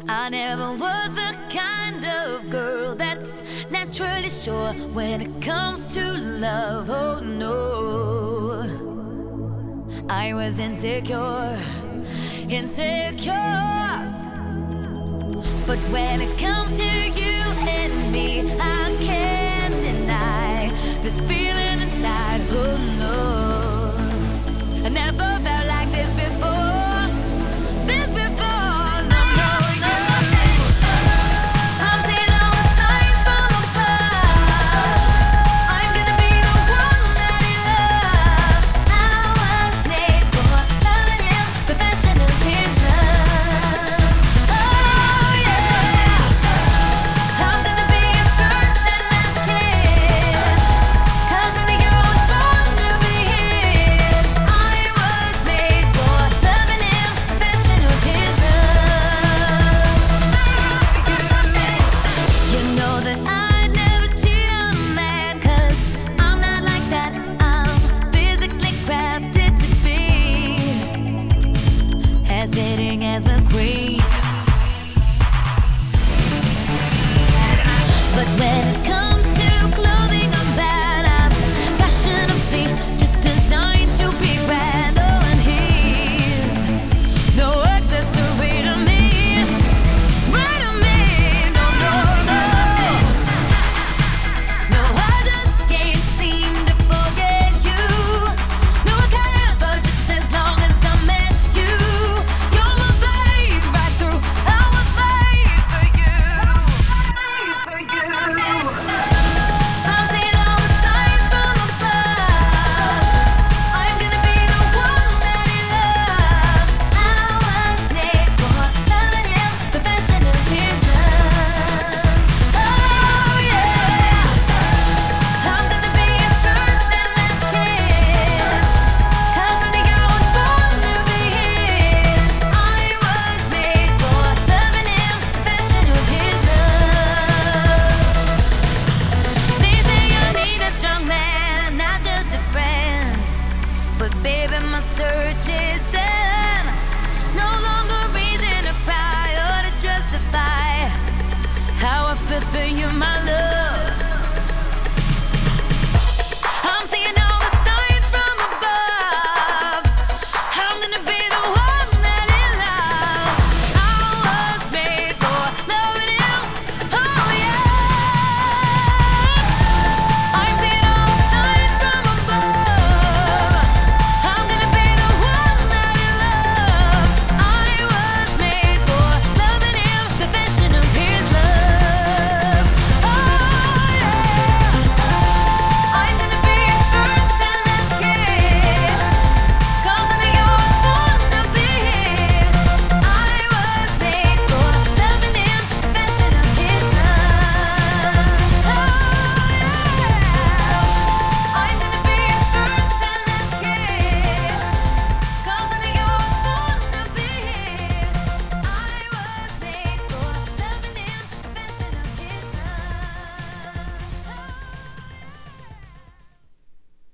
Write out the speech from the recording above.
I never was the kind of girl that's naturally sure when it comes to love. Oh no, I was insecure. But when it comes to you and me, I can't deny this feeling inside. Oh no, I never felt like this before. This before, no, no, no. I'm seeing all the signs from above. I'm gonna be the one that he loves. I was made for loving him, perfection of his love. Oh yeah, I'm gonna be his first and last kiss. 'Cause every girl was born to be his. I was made for loving him, perfection of his love. You know that I'd never cheat on a man, 'cause I'm not like that. I'm physically crafted to be as fitting as my